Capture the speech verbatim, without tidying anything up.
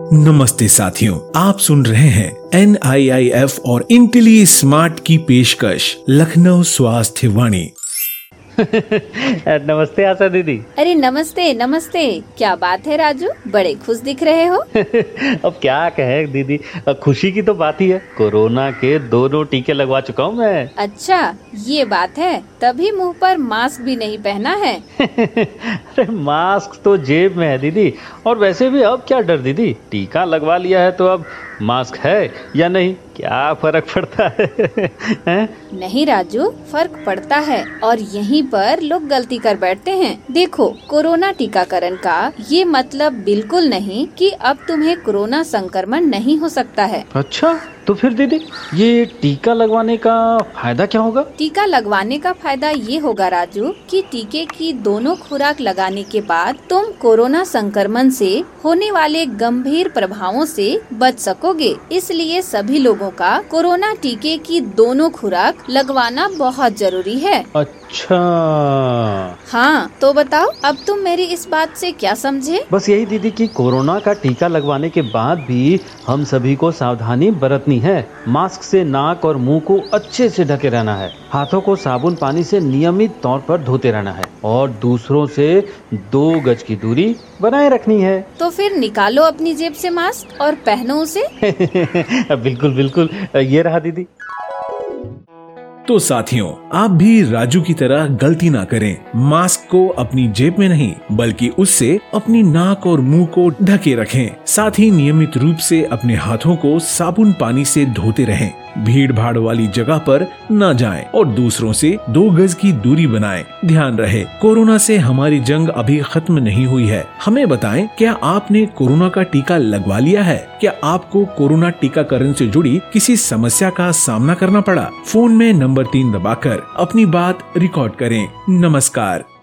नमस्ते साथियों, आप सुन रहे हैं एन आई आई एफ और इंटेली स्मार्ट की पेशकश लखनऊ स्वास्थ्य वाणी। नमस्ते आशा दीदी। अरे नमस्ते नमस्ते, क्या बात है राजू, बड़े खुश दिख रहे हो। अब क्या कहे दीदी, खुशी की तो बात ही है, कोरोना के दोनों टीके लगवा चुका हूँ मैं। अच्छा ये बात है, तभी मुंह पर मास्क भी नहीं पहना है। अरे मास्क तो जेब में है दीदी, और वैसे भी अब क्या डर दीदी, टीका लगवा लिया है तो अब मास्क है या नहीं, क्या फर्क पड़ता है, है? नहीं राजू, फर्क पड़ता है और यहीं पर लोग गलती कर बैठते हैं। देखो, कोरोना टीकाकरण का ये मतलब बिल्कुल नहीं कि अब तुम्हें कोरोना संक्रमण नहीं हो सकता है। अच्छा, तो फिर दीदी ये टीका लगवाने का फायदा क्या होगा? टीका लगवाने का फायदा ये होगा राजू कि टीके की दोनों खुराक लगाने के बाद तुम कोरोना संक्रमण से होने वाले गंभीर प्रभावों से बच सकोगे। इसलिए सभी लोगों का कोरोना टीके की दोनों खुराक लगवाना बहुत जरूरी है। अच्छा हाँ, तो बताओ अब तुम मेरी इस बात से क्या समझे? बस यही दीदी कि कोरोना का टीका लगवाने के बाद भी हम सभी को सावधानी बरतनी है। मास्क से नाक और मुंह को अच्छे से ढके रहना है, हाथों को साबुन पानी से नियमित तौर पर धोते रहना है और दूसरों से दो गज की दूरी बनाए रखनी है। तो फिर निकालो अपनी जेब से मास्क और पहनो उसे। बिल्कुल बिल्कुल, ये रहा दीदी। तो साथियों, आप भी राजू की तरह गलती ना करें, मास्क को अपनी जेब में नहीं बल्कि उससे अपनी नाक और मुंह को ढके रखें। साथ ही नियमित रूप से अपने हाथों को साबुन पानी से धोते रहें, भीड़ भाड़ वाली जगह पर न जाएं और दूसरों से दो गज की दूरी बनाएं। ध्यान रहे, कोरोना से हमारी जंग अभी खत्म नहीं हुई है। हमें बताएं, क्या आपने कोरोना का टीका लगवा लिया है? क्या आपको कोरोना टीकाकरण से जुड़ी किसी समस्या का सामना करना पड़ा? फोन में नंबर तीन दबाकर अपनी बात रिकॉर्ड करें। नमस्कार।